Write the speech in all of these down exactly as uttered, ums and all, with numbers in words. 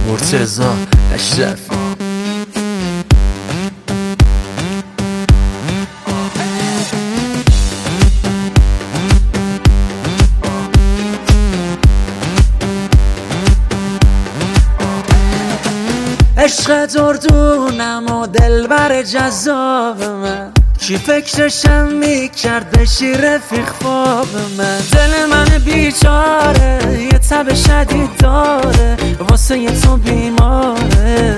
مرتضی اشرفی. عشق دردونم و دلبر جذاب من، چی فکرشم میکرد بشی رفیق خواب من. دل من بیچاره یه تب شدید داره، واسه یه تو بیماره.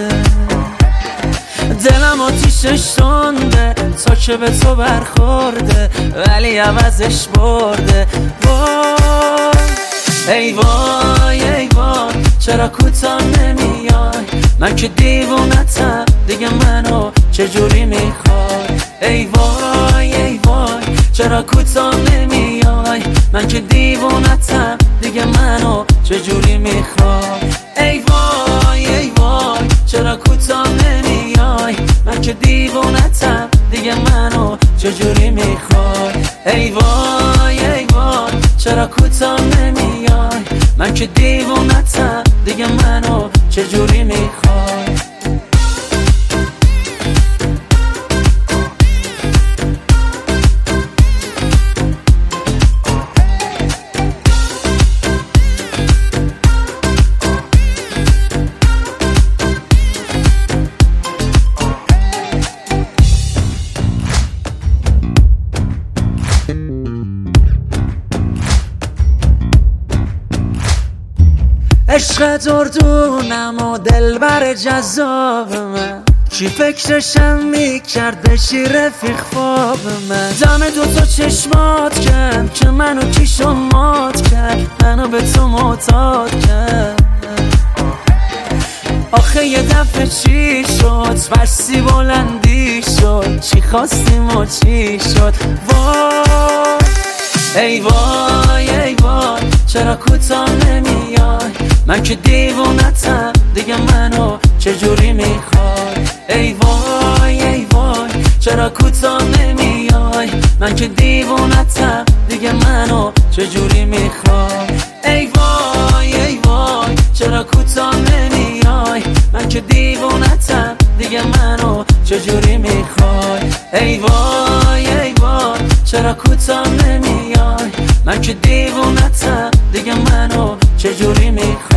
دلم آتیشش تنده تا که به تو برخورده، ولی عوضش برده. وای ای وای ای وای چرا کوتاه نمیای، من که دیوونتم دیگه منو چجوری میخوای. ای وای ای وای چرا کوتاه نمیای، من که دیوونتم دیگه منو چجوری میخوای. ای وای ای وای چرا کوتاه نمیای، من که دیوونتم دیگه منو چجوری میخوای. ای وای ای وای چرا کوتاه نمیای، من که دیوونتم دیگه منو چجوری میخوای. عشق دردونم و دلبر جذاب من، چی فکرشم میکرد بشی رفیق خواب من. دم دوتا چشمات کرد که منو کیشو مات کرد، منو به تو معتاد کرد. آخه یه دفعه چی شد بسی بلندی شد، چی خواستیم و چی شد. وای ای وای ای وای چرا کوتاه نمیای، من که دیوونتم دیگه منو چجوری میخوای. ای وای ای وای چرا کوتاه نمیای، من که دیوونتم دیگه منو چجوری میخوای. ای وای ای وای چرا کوتاه نمیای، من که دیوونتم دیگه منو چجوری میخوای. ای وای ای وای چرا کوتاه نمیای، من که دیوونتم دیگه منو چجوری میخوای.